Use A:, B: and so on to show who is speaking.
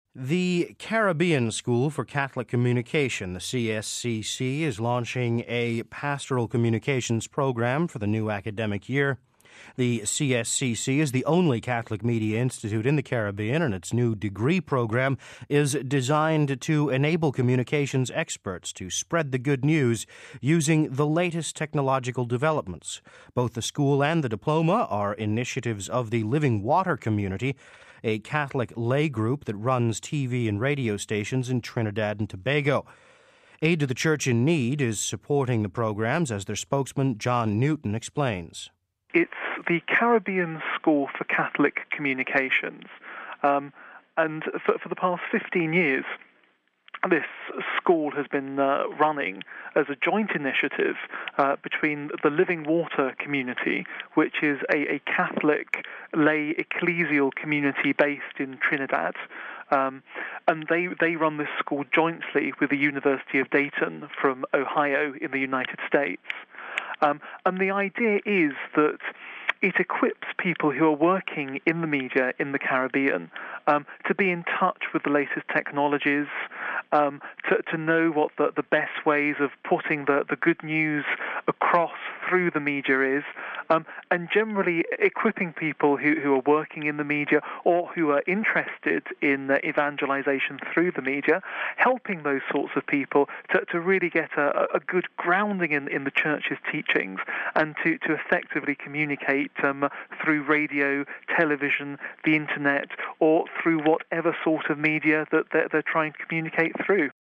A: The Caribbean School for Catholic Communication, the CSCC, is launching a pastoral communications program for the new academic year. The CSCC is the only Catholic media institute in the Caribbean, and its new degree program is designed to enable communications experts to spread the good news using the latest technological developments. Both the school and the diploma are initiatives of the Living Water Community, a Catholic lay group that runs TV and radio stations in Trinidad and Tobago. Aid to the Church in Need is supporting the programs, as their spokesman John Newton explains.
B: It's the Caribbean School for Catholic Communications, and for the past 15 years, this school has been running as a joint initiative between the Living Water Community, which is a Catholic lay ecclesial community based in Trinidad, and they run this school jointly with the University of Dayton from Ohio in the United States. And the idea is that it equips people who are working in the media in the Caribbean to be in touch with the latest technologies, to know what the best ways of putting the good news across through the media is, and generally equipping people who are working in the media or who are interested in evangelization through the media, helping those sorts of people to really get a good grounding in the Church's teachings and to effectively communicate through radio, television, the internet, or through whatever sort of media that they're trying to communicate through.